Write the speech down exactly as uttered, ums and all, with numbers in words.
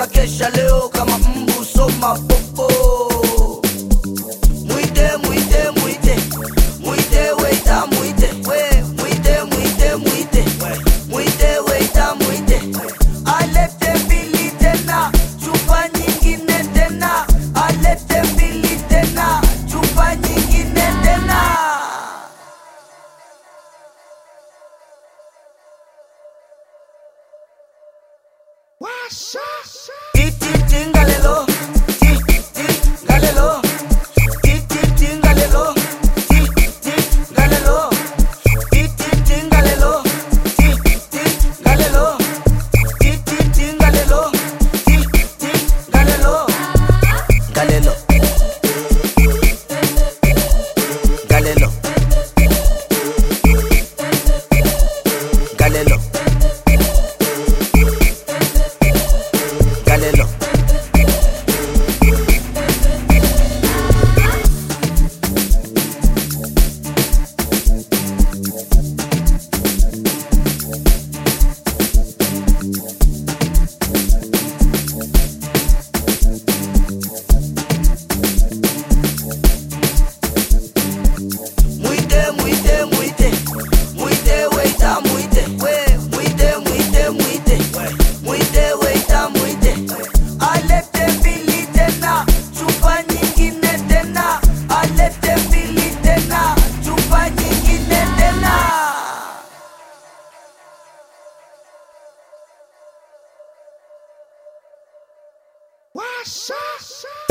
kesha leo kama mbu soma popo. Muite, muite, muite, muite waiter, muite, we, muite, muite, muite, muite waiter, muite. Alete mbili tena, chupa nyingine tena. Alete mbili tena, chupa nyingine tena. Ti ti tingalelo, ti ti galelo, ti ti tingalelo, ti ti galelo, ti ti tingalelo, ti ti galelo, ti ti tingalelo, ti ti galelo, galelo, galelo, galelo. Galelo. Muite, muite, muite, muite waiter, muite, we, muite, muite, muite, muite waiter, muite. Alete mbili tena, chupa nyingine tena. Alete mbili tena, chupa nyingine tena. Washa.